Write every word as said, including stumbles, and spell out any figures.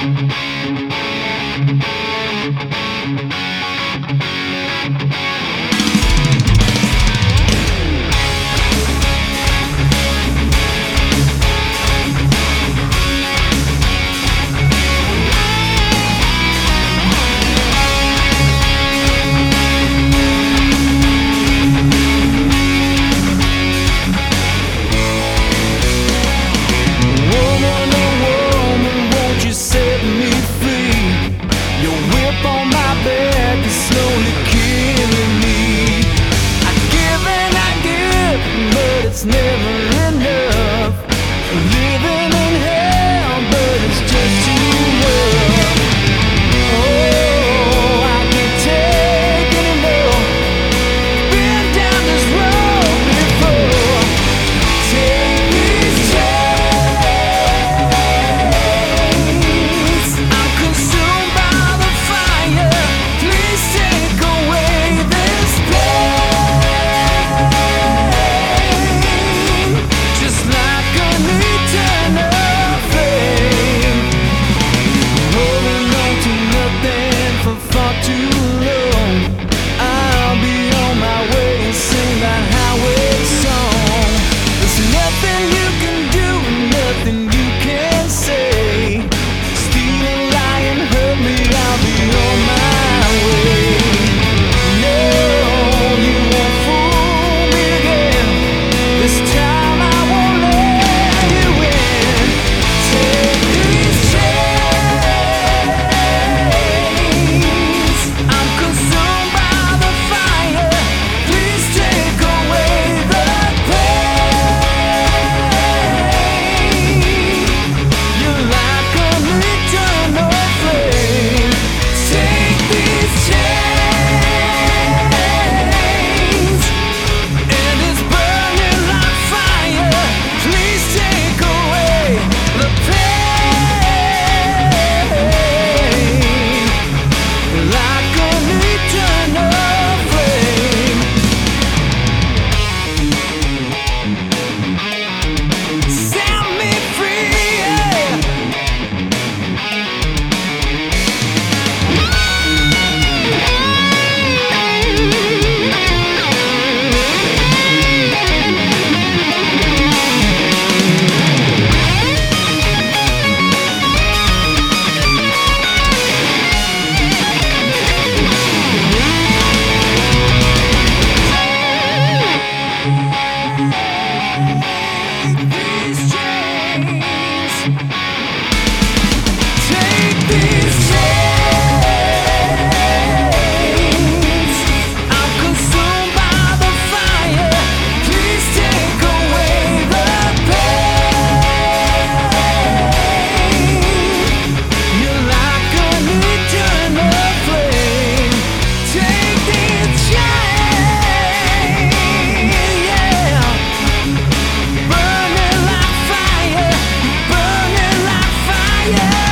It's never enough. Living in hell, but it's just too rough. Oh, I can't take anymore. Been down this road before. Take these chains. I'm consumed by the fire. Please take away this pain. Just like an eternal flame, holding on to nothing for far too long. I'll be on my way and sing that highway song. There's nothing you can do, nothing you can say. Steal and lie and hurt me, I'll be on my way. No, you won't fool me again. This time I won't let you in. Take these chains. I'm consumed by the fire. Please take away the pain. You're like an eternal flame. Take these chains, and it's burning like fire. Please take away the pain, like an eternal flame. Set me free, yeah. These chains. Take these chains. I'm consumed by the fire. Please take away the pain. You're like an eternal flame. Take these chains, yeah. Burning like fire, burning like fire.